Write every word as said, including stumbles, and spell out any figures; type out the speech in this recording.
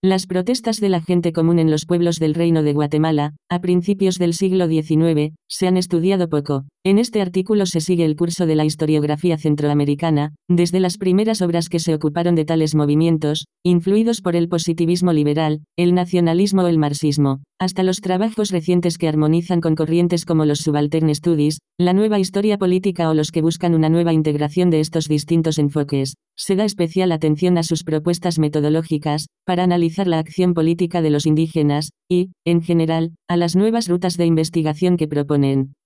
Las protestas de la gente común en los pueblos del Reino de Guatemala, a principios del siglo diecinueve, se han estudiado poco. En este artículo se sigue el curso de la historiografía centroamericana, desde las primeras obras que se ocuparon de tales movimientos, influidos por el positivismo liberal, el nacionalismo o el marxismo, hasta los trabajos recientes que armonizan con corrientes como los Subaltern Studies, la nueva historia política o los que buscan una nueva integración de estos distintos enfoques. Se da especial atención a sus propuestas metodológicas, para analizar la acción política de los indígenas, y, en general, a las nuevas rutas de investigación que proponen.